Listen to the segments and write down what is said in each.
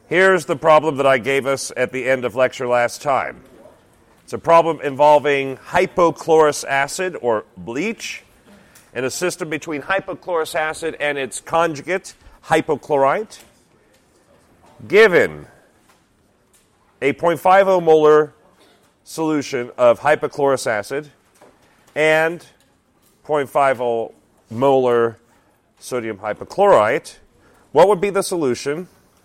Here's the problem that I gave us at the end of lecture last time. It's a problem involving hypochlorous acid, or bleach, in a system between hypochlorous acid and its conjugate, hypochlorite, given a 0.50 molar solution of hypochlorous acid and 0.50 molar sodium hypochlorite. What would be the solution?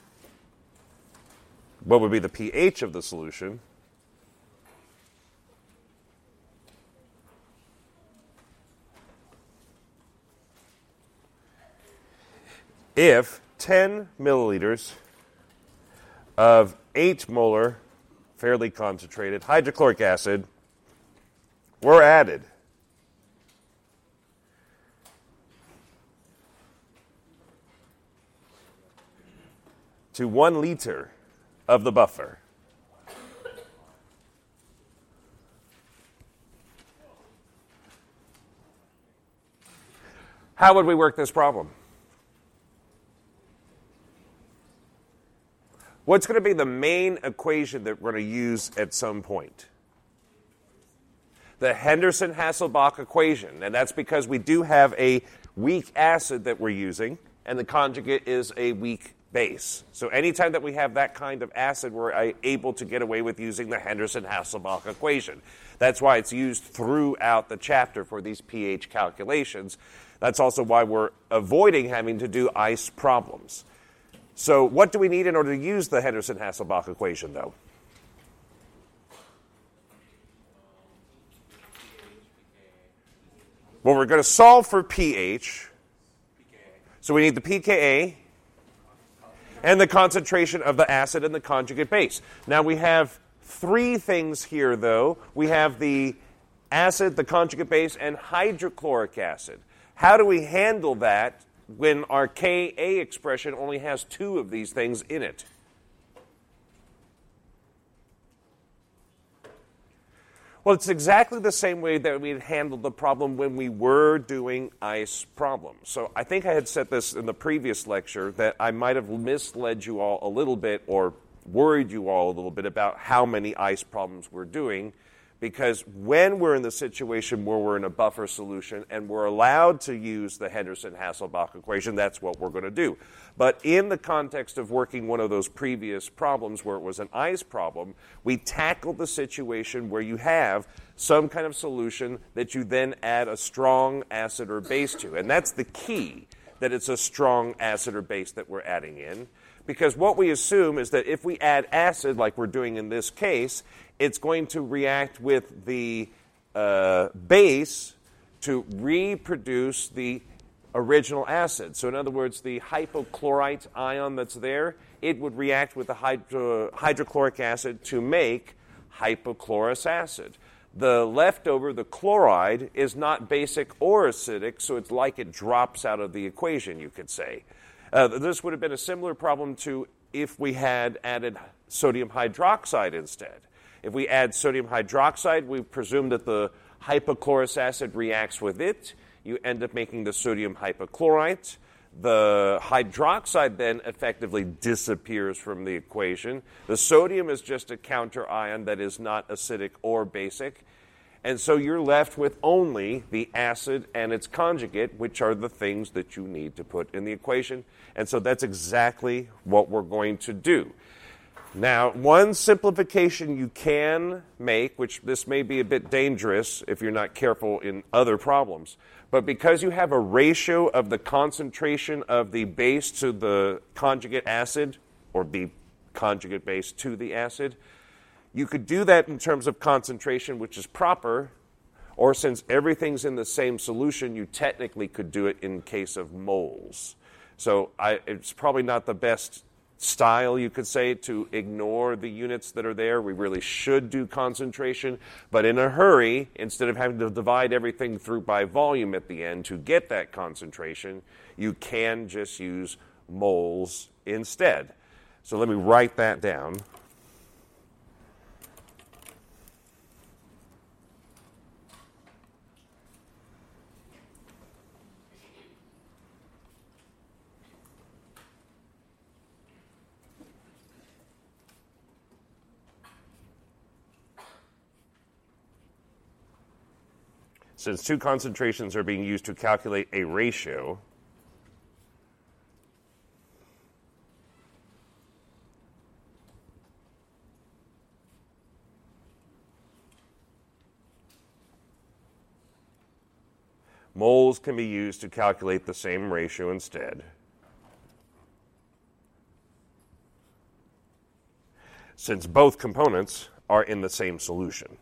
What would be the pH of the solution? If 10 milliliters of 8 molar fairly concentrated hydrochloric acid were added to 1 liter of the buffer, how would we work this problem? What's going to be the main equation that we're going to use at some point? The Henderson-Hasselbalch equation, and that's because we do have a weak acid that we're using, and the conjugate is a weak base. So anytime that we have that kind of acid, we're able to get away with using the Henderson-Hasselbalch equation. That's why it's used throughout the chapter for these pH calculations. That's also why we're avoiding having to do ice problems. So what do we need in order to use the Henderson-Hasselbalch equation, though? Well, we're going to solve for pH. So we need the pKa and the concentration of the acid and the conjugate base. Now we have 3 things here, though. We have the acid, the conjugate base, and hydrochloric acid. How do we handle that when our Ka expression only has 2 of these things in it? Well, it's exactly the same way that we had handled the problem when we were doing ice problems. So I think I had said this in the previous lecture that I might have misled you all a little bit or worried you all a little bit about how many ice problems we're doing, because when we're in the situation where we're in a buffer solution and we're allowed to use the Henderson-Hasselbalch equation, that's what we're going to do. But in the context of working one of those previous problems where it was an ice problem, we tackled the situation where you have some kind of solution that you then add a strong acid or base to. And that's the key, that it's a strong acid or base that we're adding in. Because what we assume is that if we add acid, like we're doing in this case, it's going to react with the base to reproduce the original acid. So in other words, the hypochlorite ion that's there, it would react with the hydrochloric acid to make hypochlorous acid. The leftover, the chloride, is not basic or acidic, so it's like it drops out of the equation, you could say. This would have been a similar problem to if we had added sodium hydroxide instead. If we add sodium hydroxide, we presume that the hypochlorous acid reacts with it. You end up making the sodium hypochlorite. The hydroxide then effectively disappears from the equation. The sodium is just a counter ion that is not acidic or basic. And so you're left with only the acid and its conjugate, which are the things that you need to put in the equation. And so that's exactly what we're going to do. Now, one simplification you can make, which this may be a bit dangerous if you're not careful in other problems, but because you have a ratio of the concentration of the base to the conjugate acid, or the conjugate base to the acid, you could do that in terms of concentration, which is proper, or since everything's in the same solution, you technically could do it in case of moles. So it's probably not the best style, you could say, to ignore the units that are there. We really should do concentration, but in a hurry, instead of having to divide everything through by volume at the end to get that concentration, you can just use moles instead. So let me write that down. since two concentrations are being used to calculate a ratio, moles can be used to calculate the same ratio instead. Since both components are in the same solution.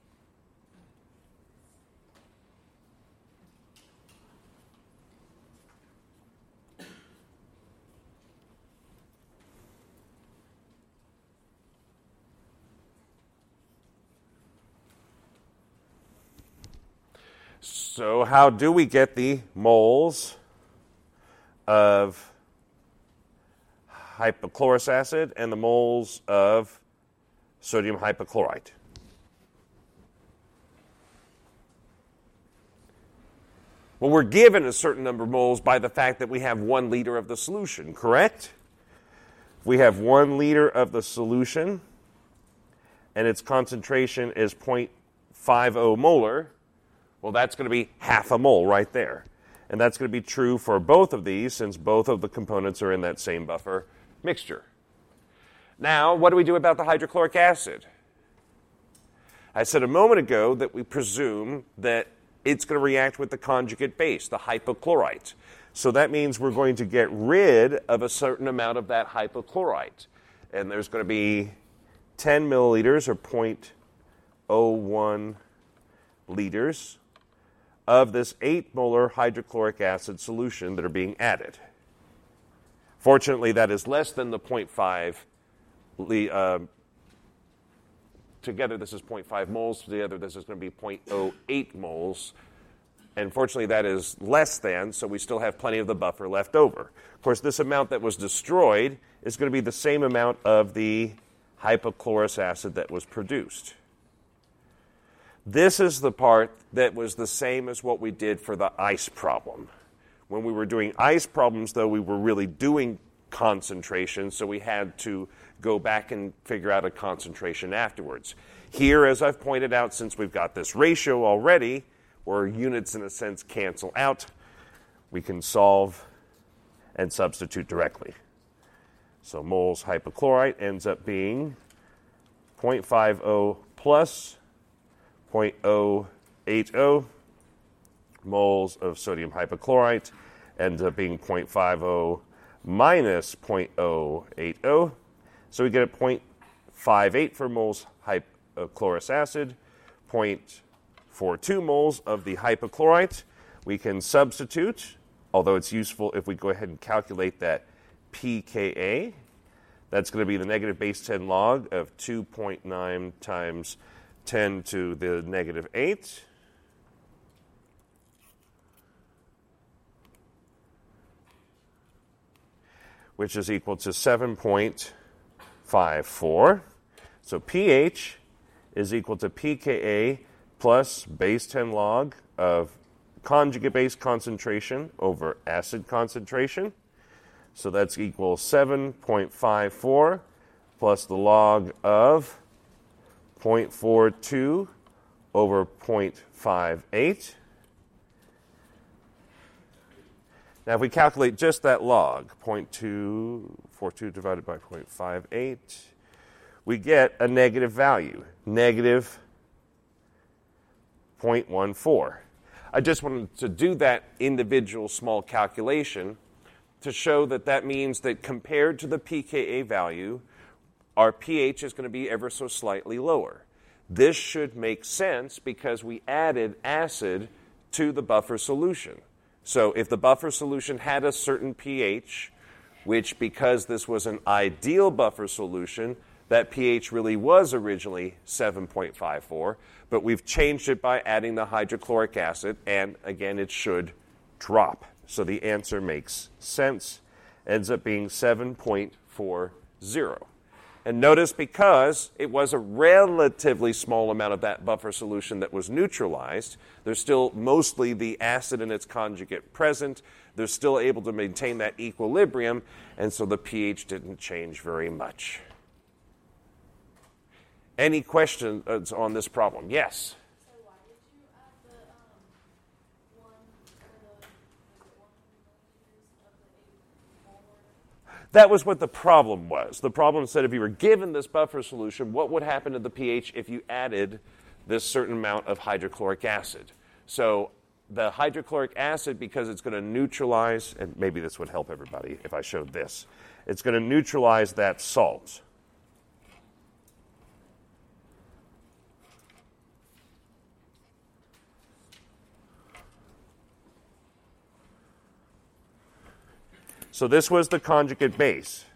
So how do we get the moles of hypochlorous acid and the moles of sodium hypochlorite? Well, we're given a certain number of moles by the fact that we have 1 liter of the solution, correct? We have 1 liter of the solution, and its concentration is 0.50 molar. Well, that's going to be half a mole right there. And that's going to be true for both of these, since both of the components are in that same buffer mixture. Now, what do we do about the hydrochloric acid? I said a moment ago that we presume that it's going to react with the conjugate base, the hypochlorite. So that means we're going to get rid of a certain amount of that hypochlorite. And there's going to be 10 milliliters, or 0.01 liters, of this 8 molar hydrochloric acid solution that are being added. Fortunately, that is less than the 0.5. Together, this is 0.5 moles. Together, this is going to be 0.08 moles. And fortunately, that is less than, so we still have plenty of the buffer left over. Of course, this amount that was destroyed is going to be the same amount of the hypochlorous acid that was produced. This is the part that was the same as what we did for the ice problem. When we were doing ice problems, though, we were really doing concentration, so we had to go back and figure out a concentration afterwards. Here, as I've pointed out, since we've got this ratio already, where units in a sense cancel out, we can solve and substitute directly. So moles hypochlorite ends up being 0.50 plus 0.080. Moles of sodium hypochlorite ends up being 0.50 minus 0.080. So we get a 0.58 for moles hypochlorous acid, 0.42 moles of the hypochlorite. We can substitute, although it's useful if we go ahead and calculate that pKa. That's going to be the negative base 10 log of 2.9 times 10 to the negative 8. Which is equal to 7.54. So pH is equal to pKa plus base 10 log of conjugate base concentration over acid concentration. So that's equal 7.54 plus the log of 0.42 over 0.58. Now, if we calculate just that log, 0.242 divided by 0.58, we get a negative value, negative 0.14. I just wanted to do that individual small calculation to show that that means that compared to the pKa value, our pH is going to be ever so slightly lower. This should make sense because we added acid to the buffer solution. So if the buffer solution had a certain pH, which because this was an ideal buffer solution, that pH really was originally 7.54, but we've changed it by adding the hydrochloric acid, and again, it should drop. So the answer makes sense, ends up being 7.40. And notice because it was a relatively small amount of that buffer solution that was neutralized, there's still mostly the acid and its conjugate present. They're still able to maintain that equilibrium, and so the pH didn't change very much. Any questions on this problem? Yes? So why did you add the That was what the problem was. The problem said if you were given this buffer solution, what would happen to the pH if you added this certain amount of hydrochloric acid? So the hydrochloric acid, because it's going to neutralize, and maybe this would help everybody if I showed this, it's going to neutralize that salt. So this was the conjugate base.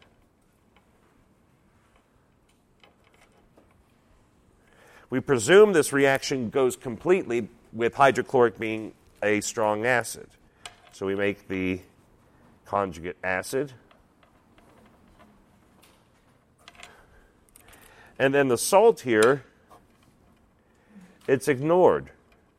We presume this reaction goes completely with hydrochloric being a strong acid. So we make the conjugate acid. And then the salt here, it's ignored.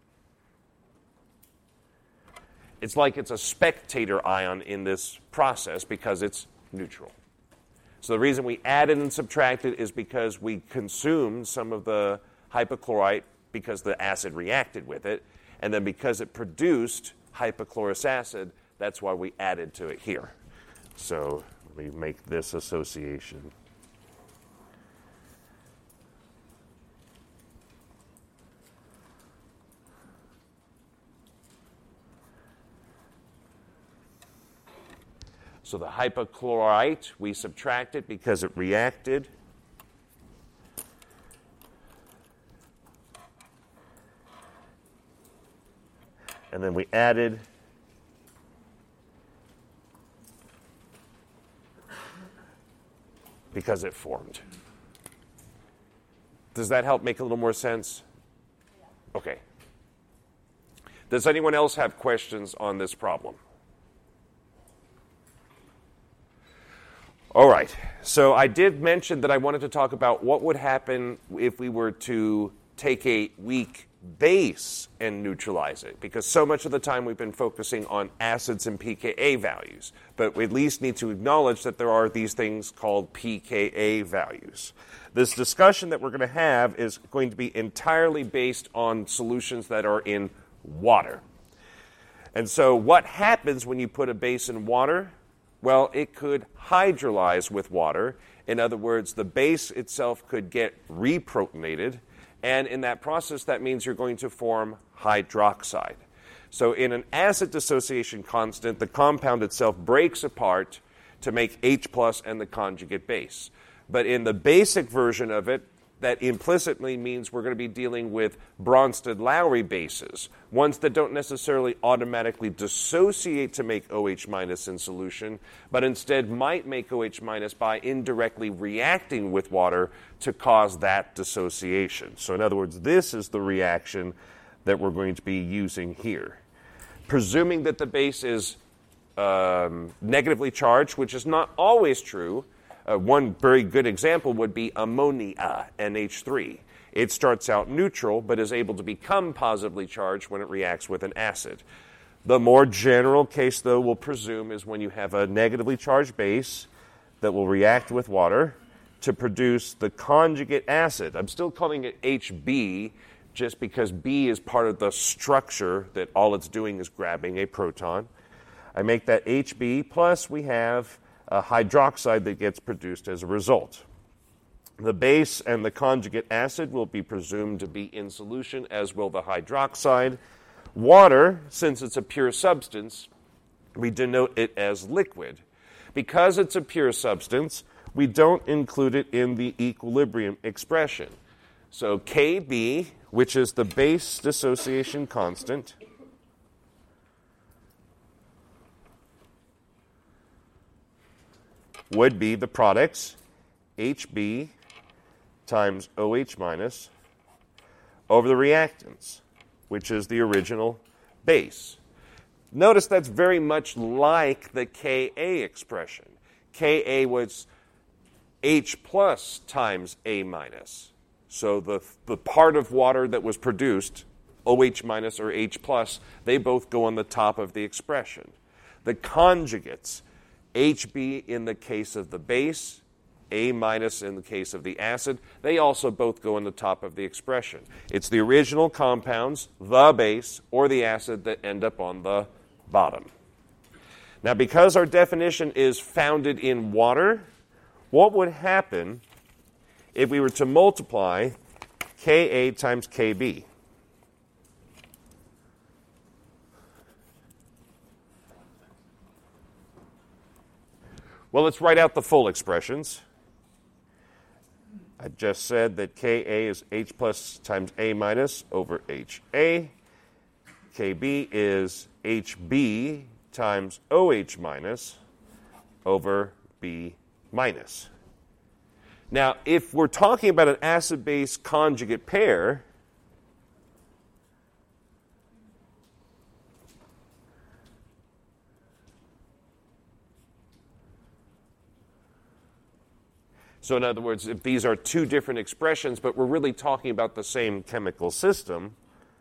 It's like it's a spectator ion in this process because it's neutral. So the reason we added and subtracted is because we consumed some of the hypochlorite because the acid reacted with it, and then because it produced hypochlorous acid, that's why we added to it here. So let me make this association. So the hypochlorite, we subtracted because it reacted. And then we added because it formed. Does that help make a little more sense? Okay. Does anyone else have questions on this problem? All right, so I did mention that I wanted to talk about what would happen if we were to take a weak base and neutralize it, because so much of the time we've been focusing on acids and pKa values, but we at least need to acknowledge that there are these things called pKa values. This discussion that we're going to have is going to be entirely based on solutions that are in water. And so what happens when you put a base in water? Well, it could hydrolyze with water. In other words, the base itself could get reprotonated, and in that process, that means you're going to form hydroxide. So in an acid dissociation constant, the compound itself breaks apart to make H plus and the conjugate base. But in the basic version of it, that implicitly means we're going to be dealing with Bronsted-Lowry bases, ones that don't necessarily automatically dissociate to make OH minus in solution, but instead might make OH minus by indirectly reacting with water to cause that dissociation. So in other words, this is the reaction that we're going to be using here. Presuming that the base is negatively charged, which is not always true. One very good example would be ammonia, NH3. It starts out neutral, but is able to become positively charged when it reacts with an acid. The more general case, though, we'll presume is when you have a negatively charged base that will react with water to produce the conjugate acid. I'm still calling it HB just because B is part of the structure that all it's doing is grabbing a proton. I make that HB, plus we have a hydroxide that gets produced as a result. The base and the conjugate acid will be presumed to be in solution, as will the hydroxide. Water, since it's a pure substance, we denote it as liquid. Because it's a pure substance, we don't include it in the equilibrium expression. So Kb, which is the base dissociation constant, would be the products HB times OH minus over the reactants, which is the original base. Notice that's very much like the Ka expression. Ka was H plus times A minus. So the part of water that was produced, OH minus or H plus, they both go on the top of the expression. The conjugates, HB in the case of the base, A minus in the case of the acid, they also both go on the top of the expression. It's the original compounds, the base, or the acid that end up on the bottom. Now, because our definition is founded in water, what would happen if we were to multiply Ka times Kb? Well, let's write out the full expressions. I just said that Ka is H plus times A minus over HA. Kb is HB times OH minus over B minus. Now, if we're talking about an acid-base conjugate pair, so in other words, if these are two different expressions, but we're really talking about the same chemical system,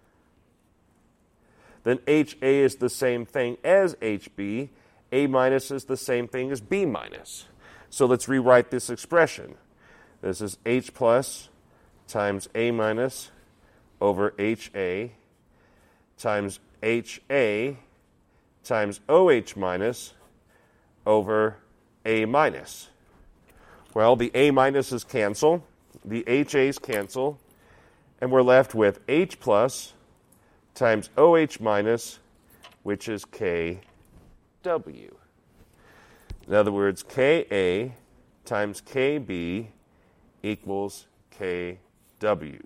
then HA is the same thing as HB. A minus is the same thing as B minus. So let's rewrite this expression. This is H plus times A minus over HA times HA times OH minus over A minus. Well, the A minuses cancel, the HAs cancel, and we're left with H plus times OH minus, which is KW. In other words, Ka times Kb equals Kw,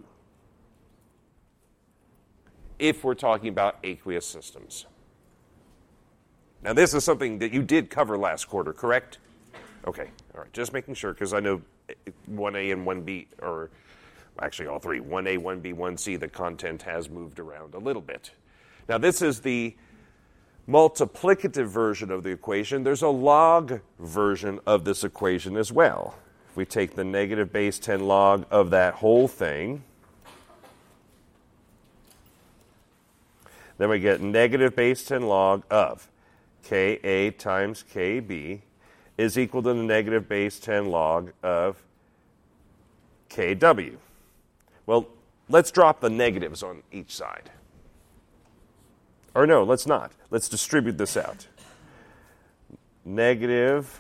if we're talking about aqueous systems. Now, this is something that you did cover last quarter, correct? Okay, all right, just making sure, because I know 1A and 1B, or actually all three, 1A, 1B, 1C, the content has moved around a little bit. Now, this is the multiplicative version of the equation. There's a log version of this equation as well. If we take the negative base 10 log of that whole thing, then we get negative base 10 log of Ka times Kb is equal to the negative base 10 log of Kw. Well, let's drop the negatives on each side. Or no, let's not. Let's distribute this out. Negative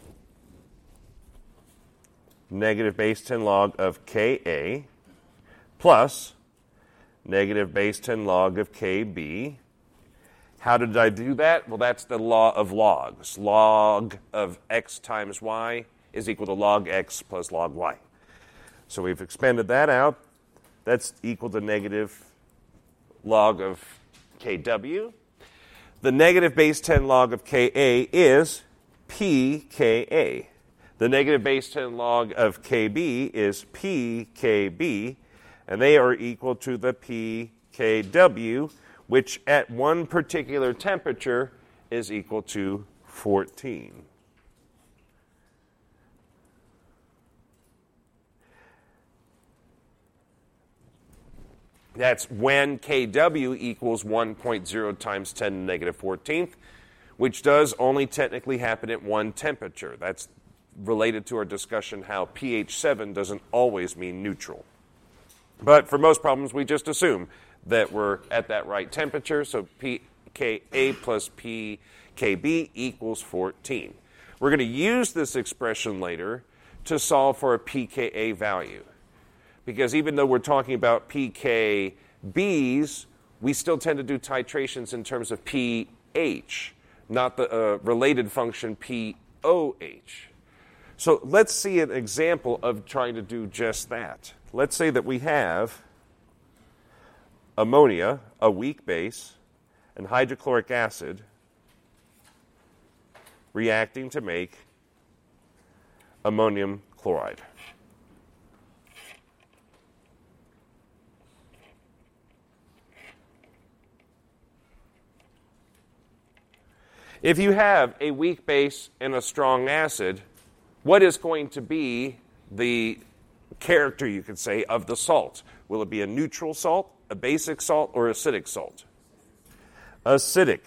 base 10 log of Ka plus negative base 10 log of Kb. How did I do that? Well, that's the law of logs. Log of x times y is equal to log x plus log y. So we've expanded that out. That's equal to negative log of Kw. The negative base 10 log of Ka is pKa. The negative base 10 log of Kb is pKb, and they are equal to the pKw, which at one particular temperature is equal to 14. That's when Kw equals 1.0 times 10 to the negative 14th, which does only technically happen at one temperature. That's related to our discussion how pH 7 doesn't always mean neutral. But for most problems, we just assume that we're at that right temperature, so pKa plus pKb equals 14. We're going to use this expression later to solve for a pKa value. Because even though we're talking about pKb's, we still tend to do titrations in terms of pH, not the related function pOH. So let's see an example of trying to do just that. Let's say that we have ammonia, a weak base, and hydrochloric acid reacting to make ammonium chloride. If you have a weak base and a strong acid, what is going to be the character, you could say, of the salt? Will it be a neutral salt, a basic salt, or acidic salt? Acidic.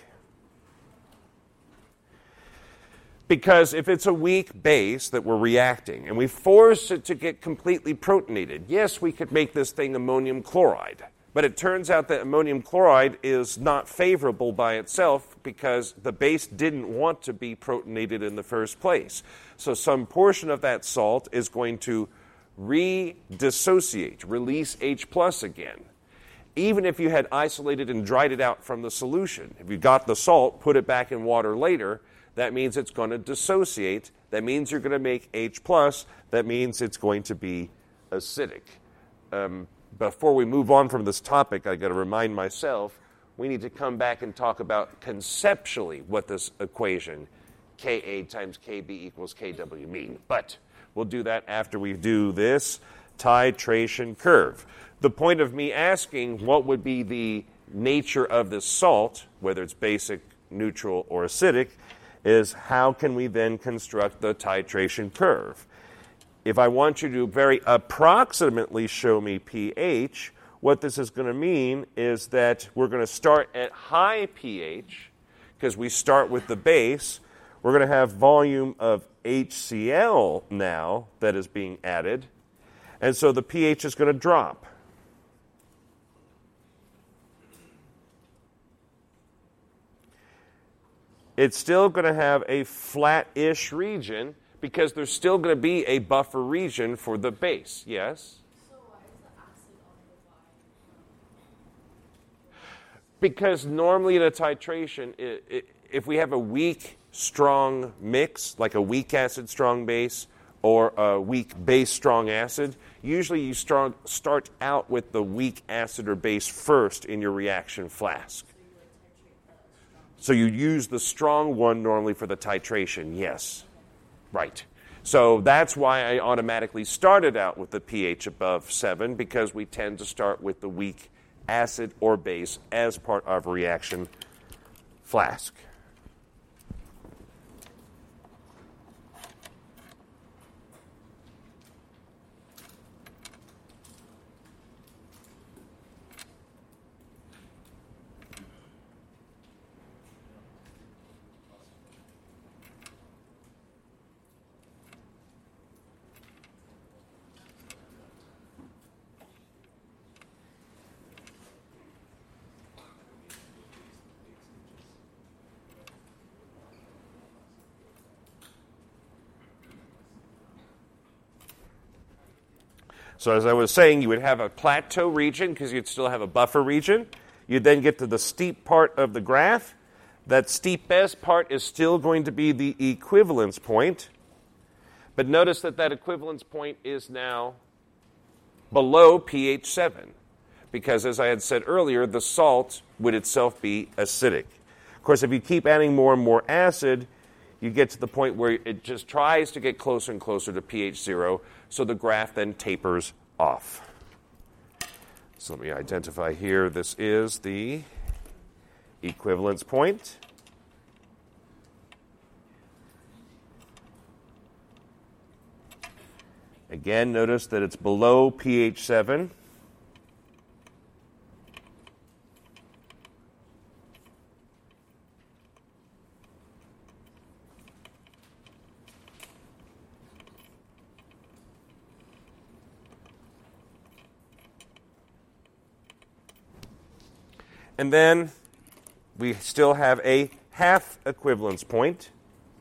Because if it's a weak base that we're reacting and we force it to get completely protonated, yes, we could make this thing ammonium chloride, But it turns out that ammonium chloride is not favorable by itself because the base didn't want to be protonated in the first place. So some portion of that salt is going to re-dissociate, release H plus again. Even if you had isolated and dried it out from the solution, if you got the salt, put it back in water later, that means it's going to dissociate. That means you're going to make H plus. That means it's going to be acidic. Before we move on from this topic, I've got to remind myself, we need to come back and talk about conceptually what this equation, Ka times Kb equals Kw, mean. But we'll do that after we do this titration curve. The point of me asking what would be the nature of this salt, whether it's basic, neutral, or acidic, is how can we then construct the titration curve? If I want you to very approximately show me pH, what this is going to mean is that we're going to start at high pH, because we start with the base. We're going to have volume of HCl now that is being added, and so the pH is going to drop. It's still going to have a flat-ish region because there's still going to be a buffer region for the base. Yes? So why is the acid on the y? Because normally in a titration, if we have a weak, strong mix, like a weak acid, strong base, or a weak base, strong acid, usually you start out with the weak acid or base first in your reaction flask. So you use the strong one normally for the titration, yes. Right. So that's why I automatically started out with the pH above 7, because we tend to start with the weak acid or base as part of a reaction flask. So as I was saying, you would have a plateau region because you'd still have a buffer region. You'd then get to the steep part of the graph. That steepest part is still going to be the equivalence point. But notice that that equivalence point is now below pH 7. Because as I had said earlier, the salt would itself be acidic. Of course, if you keep adding more and more acid, you get to the point where it just tries to get closer and closer to pH 0, so the graph then tapers off. So let me identify here. This is the equivalence point. Again, notice that it's below pH 7. And then we still have a half equivalence point.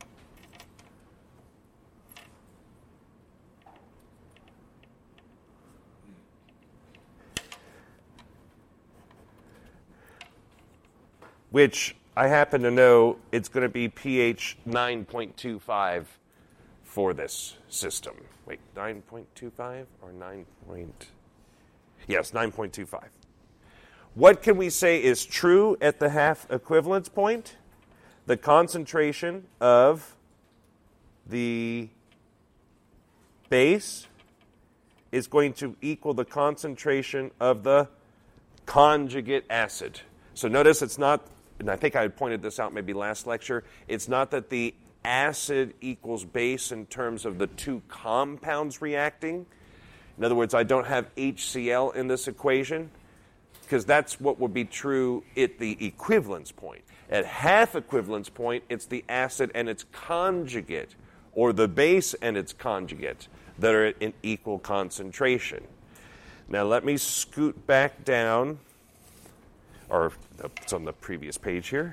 Which I happen to know it's going to be pH 9.25 for this system. Wait, 9.25 or 9 point? Yes, 9.25. What can we say is true at the half equivalence point? The concentration of the base is going to equal the concentration of the conjugate acid. So notice it's not, and I think I had pointed this out maybe last lecture, it's not that the acid equals base in terms of the two compounds reacting. In other words, I don't have HCl in this equation, because that's what would be true at the equivalence point. At half equivalence point, it's the acid and its conjugate, or the base and its conjugate, that are in equal concentration. Now let me scoot back down, or it's on the previous page here.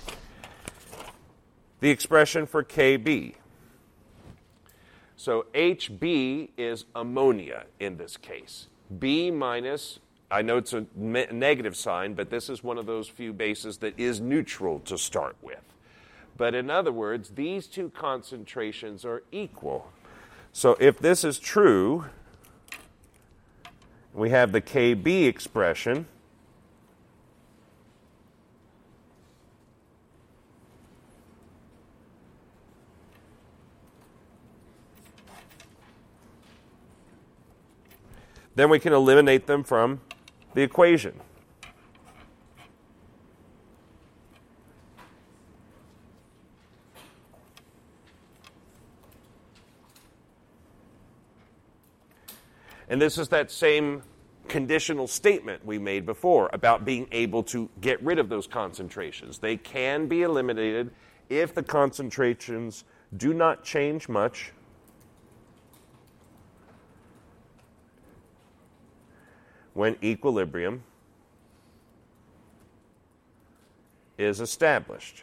The expression for Kb. So HB is ammonia in this case. B minus, I know it's a negative sign, but this is one of those few bases that is neutral to start with. But in other words, these two concentrations are equal. So if this is true, we have the Kb expression. Then we can eliminate them from the equation. And this is that same conditional statement we made before about being able to get rid of those concentrations. They can be eliminated if the concentrations do not change much when equilibrium is established.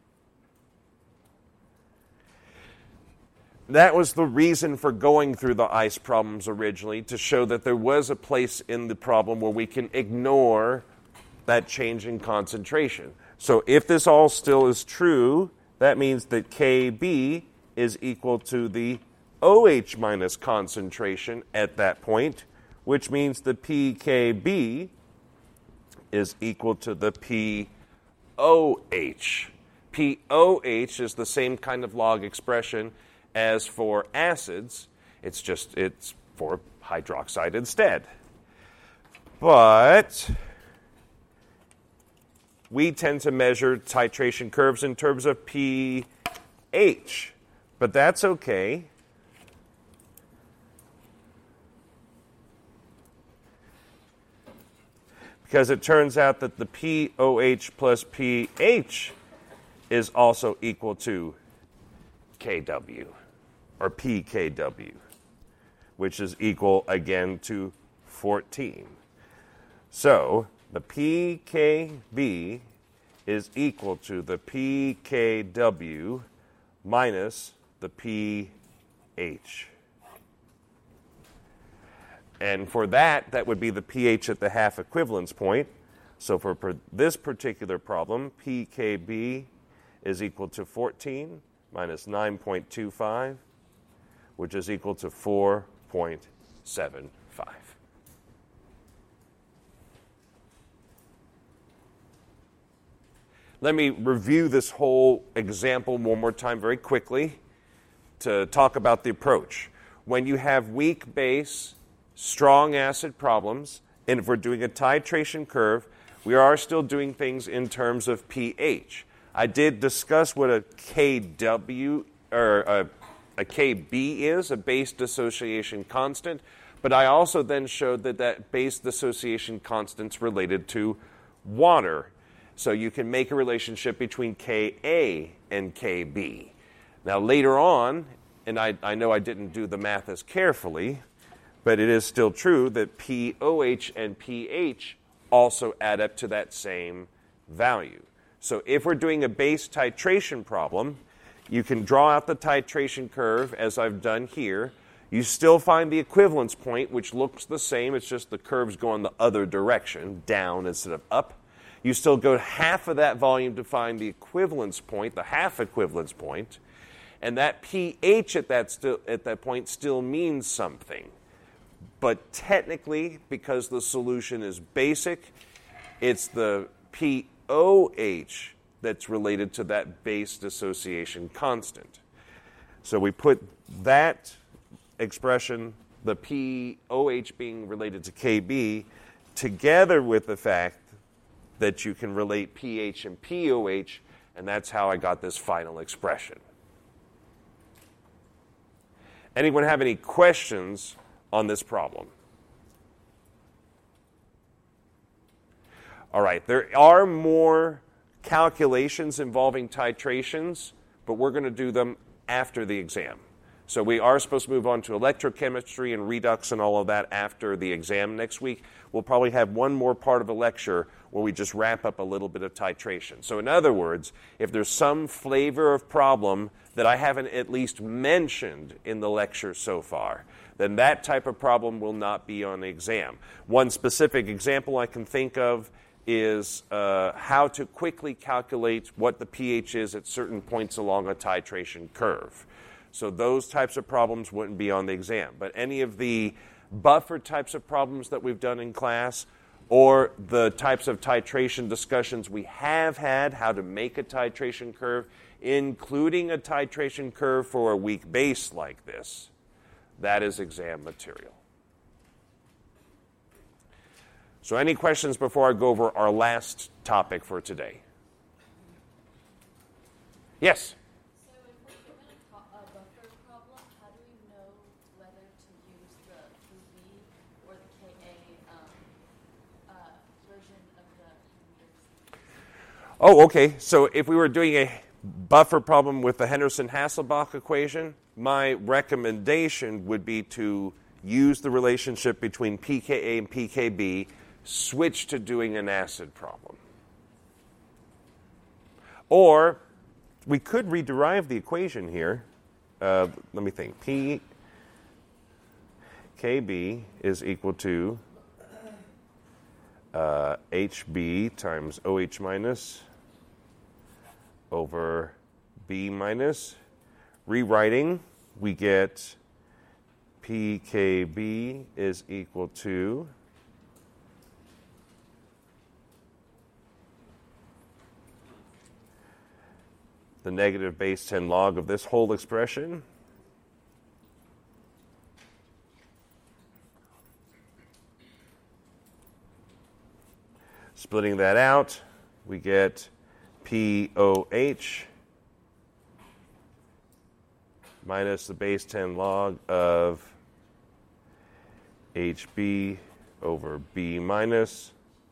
That was the reason for going through the ice problems originally, to show that there was a place in the problem where we can ignore that change in concentration. So if this all still is true, that means that Kb is equal to the OH minus concentration at that point, which means the pKb is equal to the pOH. pOH is the same kind of log expression as for acids. It's for hydroxide instead. But we tend to measure titration curves in terms of pH. But that's okay. Because it turns out that the pOH plus pH is also equal to Kw, or pKw, which is equal again to 14. So the pKb is equal to the pKw minus the pH. And for that would be the pH at the half equivalence point. So for this particular problem, pKb is equal to 14 minus 9.25, which is equal to 4.75. Let me review this whole example one more time very quickly to talk about the approach. When you have weak base, strong acid problems, and if we're doing a titration curve, we are still doing things in terms of pH. I did discuss what a Kw or a Kb is, a base dissociation constant, but I also then showed that base dissociation constant's related to water. So you can make a relationship between Ka and Kb. Now later on, and I know I didn't do the math as carefully, but it is still true that pOH and pH also add up to that same value. So if we're doing a base titration problem, you can draw out the titration curve as I've done here. You still find the equivalence point, which looks the same. It's just the curves go in the other direction, down instead of up. You still go half of that volume to find the equivalence point, the half equivalence point, and that pH at that point still means something. But technically, because the solution is basic, it's the pOH that's related to that base dissociation constant. So we put that expression, the pOH being related to Kb, together with the fact that you can relate pH and pOH, and that's how I got this final expression. Anyone have any questions on this problem? All right, there are more calculations involving titrations, but we're going to do them after the exam. So we are supposed to move on to electrochemistry and redox and all of that after the exam next week. We'll probably have one more part of a lecture where we just wrap up a little bit of titration. So in other words, if there's some flavor of problem that I haven't at least mentioned in the lecture so far, then that type of problem will not be on the exam. One specific example I can think of is how to quickly calculate what the pH is at certain points along a titration curve. So those types of problems wouldn't be on the exam. But any of the buffer types of problems that we've done in class, or the types of titration discussions we have had, how to make a titration curve, including a titration curve for a weak base like this, that is exam material. So any questions before I go over our last topic for today? Yes? So if we're given a buffer problem, how do we know whether to use the Kb or the Ka version of the Henderson? Oh, okay. So if we were doing a buffer problem with the Henderson-Hasselbalch equation, my recommendation would be to use the relationship between pKa and pKb, switch to doing an acid problem. Or we could rederive the equation here. Let me think. pKb is equal to HB times OH minus over B minus. Rewriting, we get pKb is equal to the negative base 10 log of this whole expression splitting that out, we get POH minus the base 10 log of HB over B minus.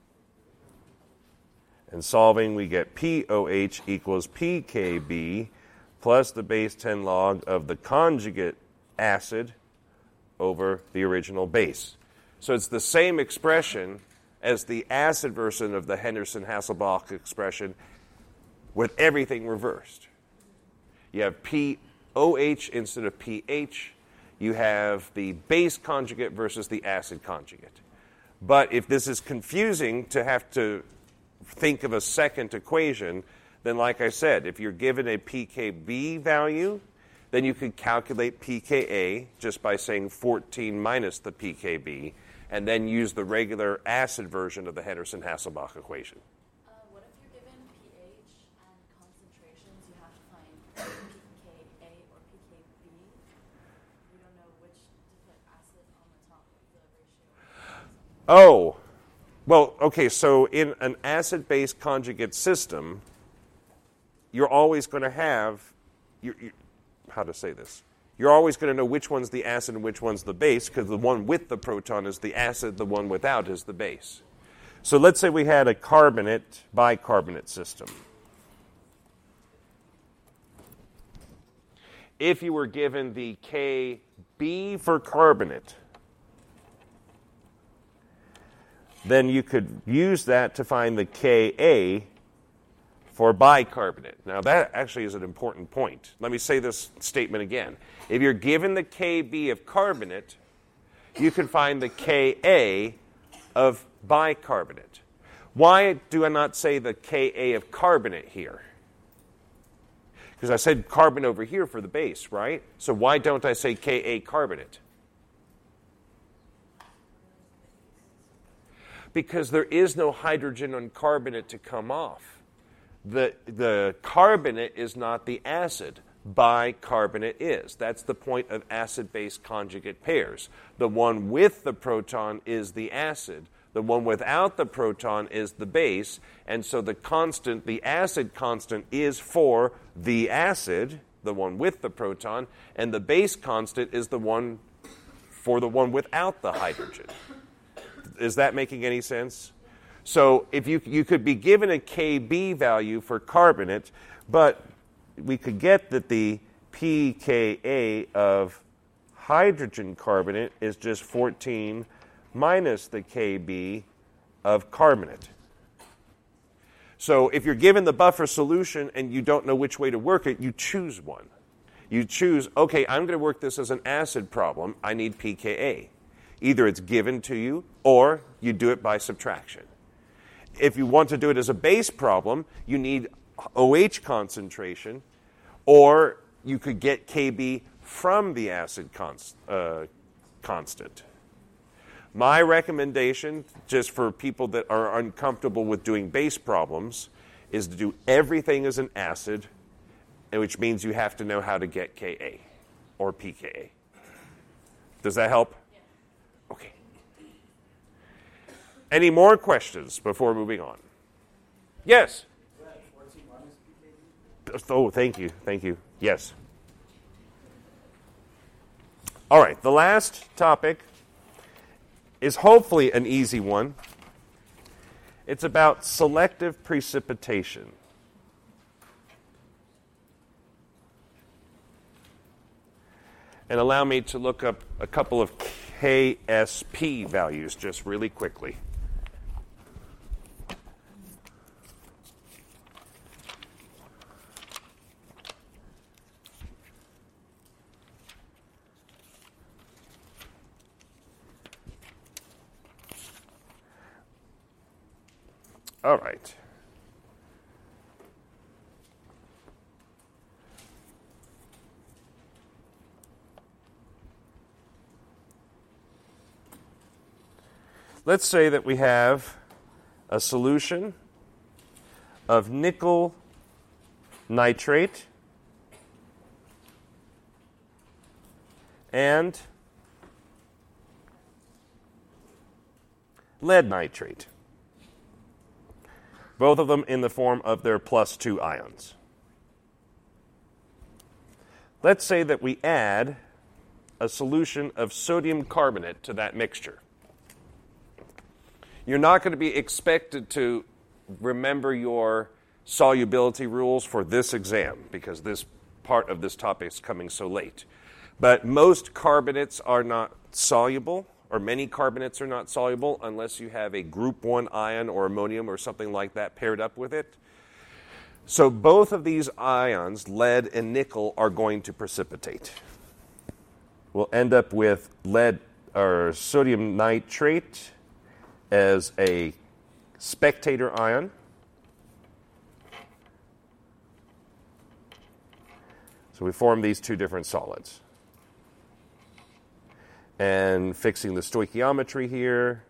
And solving, we get POH equals pKb plus the base 10 log of the conjugate acid over the original base. So it's the same expression as the acid version of the Henderson-Hasselbalch expression with everything reversed. You have POH instead of pH. You have the base conjugate versus the acid conjugate. But if this is confusing to have to think of a second equation, then like I said, if you're given a pKb value, then you could calculate pKa just by saying 14 minus the pKb, and then use the regular acid version of the Henderson-Hasselbalch equation. What if you're given pH and concentrations, you have to find pKa or pKb? You don't know which to put acid on the top of the ratio. Oh, well, okay, so in an acid-base conjugate system, you're always going to have, how to say this? You're always going to know which one's the acid and which one's the base, because the one with the proton is the acid, the one without is the base. So let's say we had a carbonate bicarbonate system. If you were given the Kb for carbonate, then you could use that to find the Ka for bicarbonate. Now, that actually is an important point. Let me say this statement again. If you're given the Kb of carbonate, you can find the Ka of bicarbonate. Why do I not say the Ka of carbonate here? Because I said carbon over here for the base, right? So why don't I say Ka carbonate? Because there is no hydrogen on carbonate to come off. The carbonate is not the acid. Bicarbonate is. That's the point of acid-base conjugate pairs. The one with the proton is the acid. The one without the proton is the base. And so the constant, the acid constant, is for the acid, the one with the proton, and the base constant is the one for the one without the hydrogen. Is that making any sense? So if you could be given a Kb value for carbonate, but we could get that the pKa of hydrogen carbonate is just 14 minus the Kb of carbonate. So if you're given the buffer solution and you don't know which way to work it, you choose one. You choose, okay, I'm going to work this as an acid problem. I need pKa. Either it's given to you or you do it by subtraction. If you want to do it as a base problem, you need OH concentration, or you could get Kb from the acid constant. My recommendation, just for people that are uncomfortable with doing base problems, is to do everything as an acid, which means you have to know how to get Ka or pKa. Does that help? Yes. Okay. Any more questions before moving on? Yes? Oh, thank you. Thank you. Yes. All right. The last topic is hopefully an easy one. It's about selective precipitation. And allow me to look up a couple of KSP values just really quickly. All right. Let's say that we have a solution of nickel nitrate and lead nitrate. Both of them in the form of their +2 ions. Let's say that we add a solution of sodium carbonate to that mixture. You're not going to be expected to remember your solubility rules for this exam because this part of this topic is coming so late. But most carbonates are not soluble, or many carbonates are not soluble unless you have a group 1 ion or ammonium or something like that paired up with it. So both of these ions, lead and nickel, are going to precipitate. We'll end up with lead or sodium nitrate as a spectator ion. So we form these two different solids. And fixing the stoichiometry here.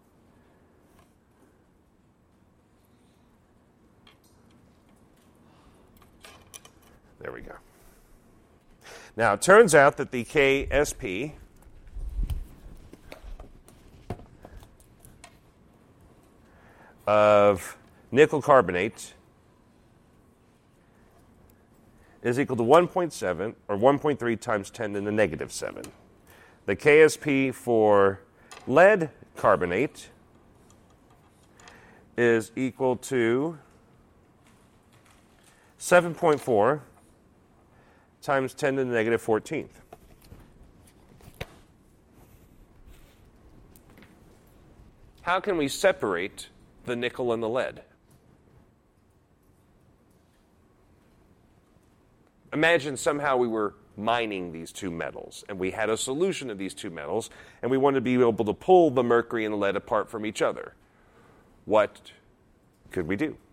There we go. Now, it turns out that the KSP of nickel carbonate is equal to 1.7 or 1.3 times 10 to the negative 7. The KSP for lead carbonate is equal to 7.4 times 10 to the negative 14th. How can we separate the nickel and the lead? Imagine somehow we were mining these two metals, and we had a solution of these two metals, and we wanted to be able to pull the mercury and the lead apart from each other. What could we do?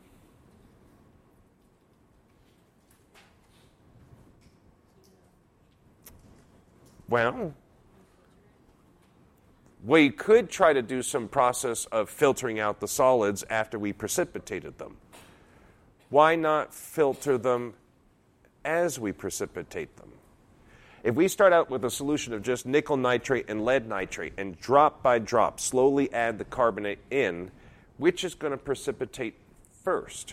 Well, we could try to do some process of filtering out the solids after we precipitated them. Why not filter them as we precipitate them? If we start out with a solution of just nickel nitrate and lead nitrate and drop by drop slowly add the carbonate in, which is going to precipitate first?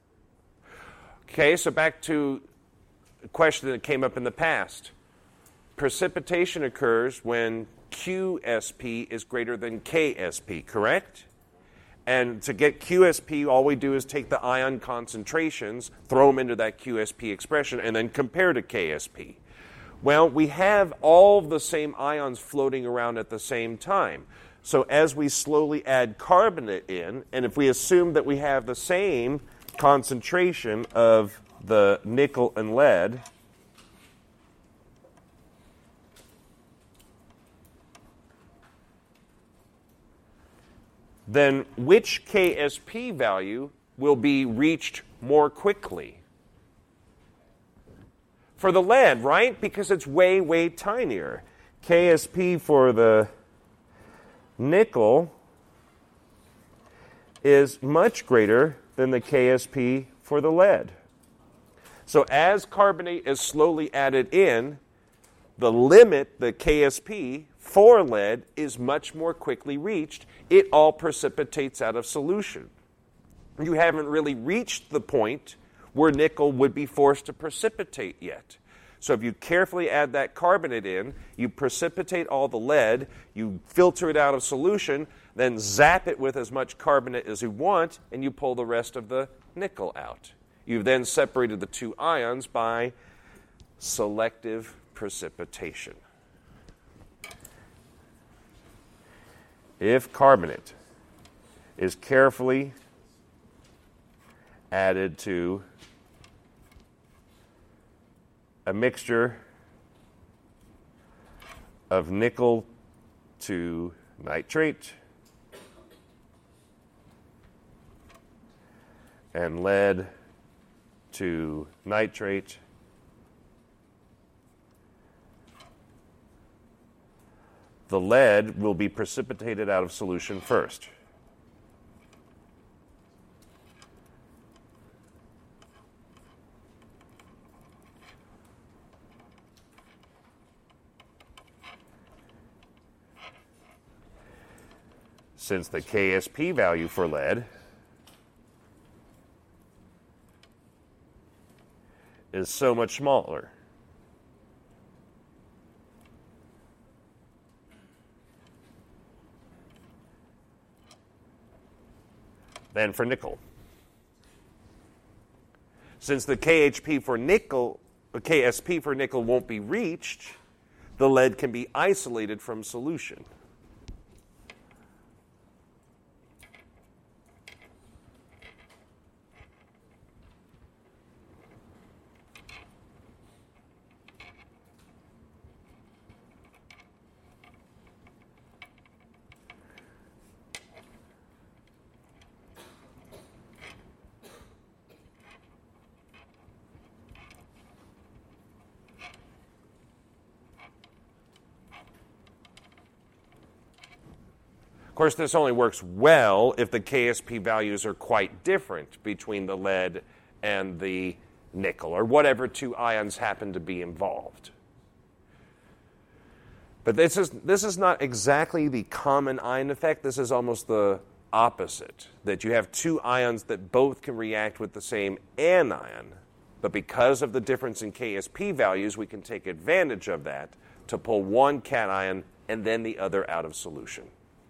Okay, so back to a question that came up in the past. precipitation occurs when QSP is greater than KSP, correct? And to get QSP, all we do is take the ion concentrations, throw them into that QSP expression, and then compare to KSP. Well, we have all of the same ions floating around at the same time. So as we slowly add carbonate in, and if we assume that we have the same concentration of the nickel and lead, then which KSP value will be reached more quickly? For the lead, right? Because it's way, way tinier. KSP for the nickel is much greater than the KSP for the lead. So as carbonate is slowly added in, the limit, the KSP for lead, is much more quickly reached. It all precipitates out of solution. You haven't really reached the point where nickel would be forced to precipitate yet. So if you carefully add that carbonate in, you precipitate all the lead, you filter it out of solution, then zap it with as much carbonate as you want, and you pull the rest of the nickel out. You've then separated the two ions by selective precipitation. If carbonate is carefully added to a mixture of nickel to nitrate and lead to nitrate, the lead will be precipitated out of solution first. Since the KSP value for lead is so much smaller than for nickel. Since the KSP for nickel won't be reached, the lead can be isolated from solution. Of course, this only works well if the KSP values are quite different between the lead and the nickel, or whatever two ions happen to be involved. But this is not exactly the common ion effect. This is almost the opposite, that you have two ions that both can react with the same anion, but because of the difference in KSP values, we can take advantage of that to pull one cation and then the other out of solution.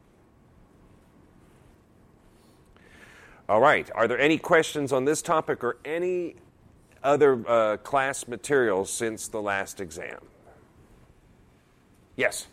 All right, are there any questions on this topic or any other class materials since the last exam? Yes?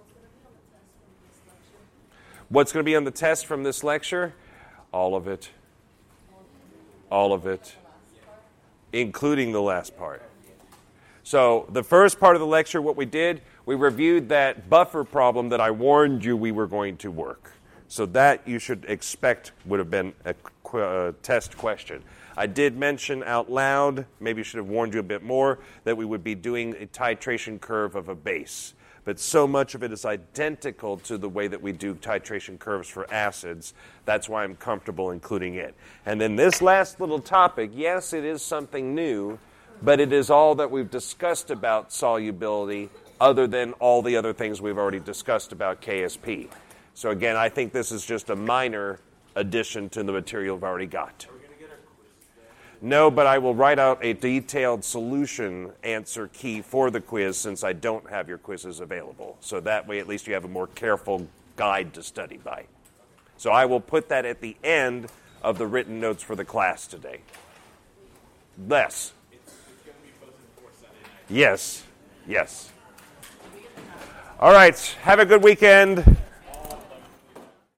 What's going to be on the test from this lecture? All of it. All of it. Including the last part. So the first part of the lecture, what we did, we reviewed that buffer problem that I warned you we were going to work. So that you should expect would have been a test question. I did mention out loud, maybe I should have warned you a bit more, that we would be doing a titration curve of a base. But so much of it is identical to the way that we do titration curves for acids. That's why I'm comfortable including it. And then this last little topic, yes, it is something new, but it is all that we've discussed about solubility other than all the other things we've already discussed about KSP. So again, I think this is just a minor addition to the material we've already got. No, but I will write out a detailed solution answer key for the quiz since I don't have your quizzes available. So that way at least you have a more careful guide to study by. So I will put that at the end of the written notes for the class today. Les. It's going to be posted before Sunday night. Yes. Yes. All right. Have a good weekend.